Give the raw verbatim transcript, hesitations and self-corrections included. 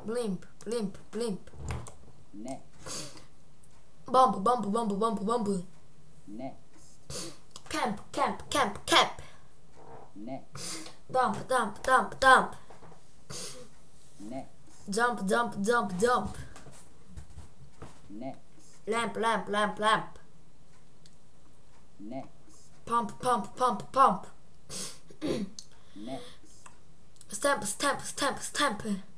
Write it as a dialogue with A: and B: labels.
A: blimp, blimp, blimp.
B: Next.
A: Bump, bump, bump, bump, bump.
B: Next.
A: Camp, camp, camp, camp.
B: Next.
A: Dump, dump, dump, dump.
B: Next.
A: Jump, jump, jump, jump.
B: Next.
A: Lamp, lamp, lamp, lamp.
B: Next.
A: Pump, pump, pump, pump.
B: Next.
A: Stamp, stamp, stamp, stamp.